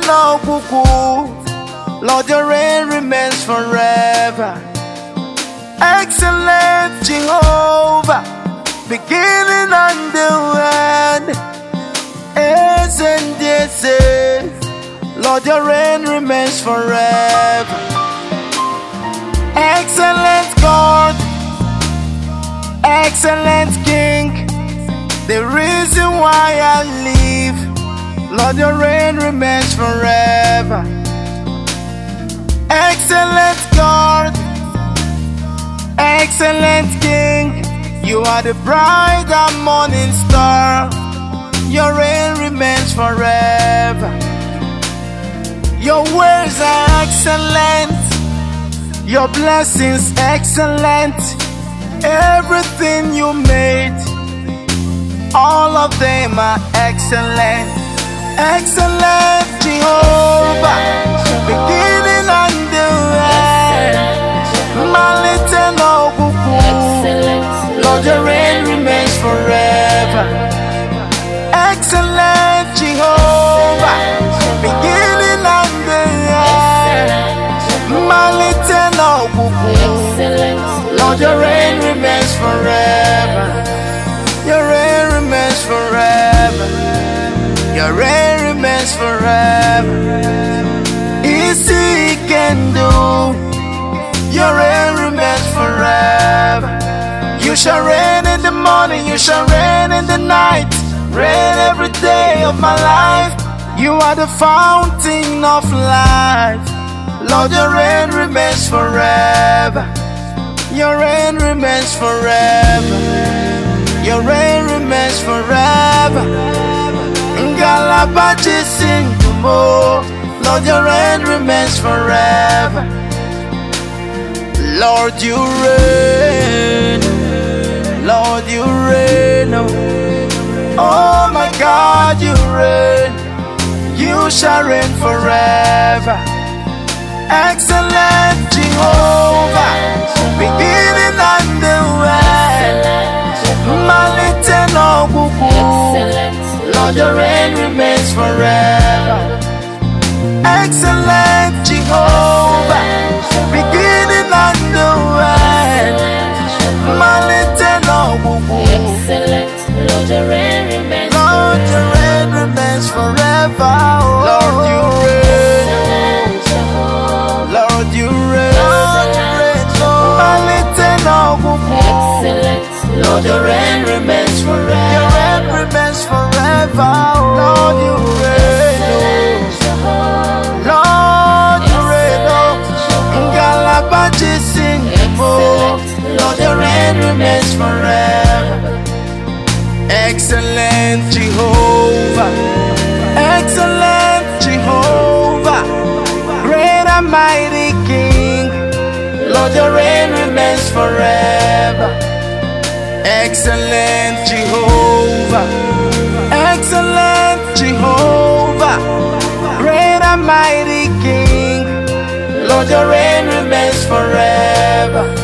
no kuku. Lord, your reign remains forever. Excellent Jehovah, beginning and the end. Yes and yes, Lord, your reign remains forever. Excellent God, excellent King, the reason why I live. Lord, your reign remains forever. Excellent God, excellent King, you are the bright and morning star. Your reign remains forever. Your ways are excellent, your blessings excellent. Everything you made, all of them are excellent. Excellent Jehovah, beginning and the end. Malite no kuku. Lord, your reign remains forever. Excellent Jehovah, beginning and the end. Malite no kuku. Lord, your reign remains forever. Your reign remains forever. Your reign remains forever. Easy can do. Your reign remains forever. You shall reign in the morning, you shall reign in the night. Reign every day of my life. You are the fountain of life. Lord, your reign remains forever. Your reign remains forever. Your reign remains forever. Ngalabaji sing more. Lord, your reign remains forever. Lord, you reign. Lord, you reign. Oh my God, you reign. You shall reign forever. Excellent Jehovah, beginning and the end. Malite no kuku. Lord, your reign remains forever. Excellent Jehovah, beginning and the end. Malite no kuku. Lord, your reign remains. Lord, your reign remains forever. Lord, you reign. Lord, you reign. Malite no kuku. Lord, your reign remains forever. Your reign remains forever. Lord, you reign. Lord, you reign. Ngalabaji sing more. Lord, your reign remains forever. Excellent Jehovah, excellent Jehovah, great and mighty King. Lord, your reign remains forever. Excellent Jehovah, excellent Jehovah, great and mighty King. Lord, your reign remains forever.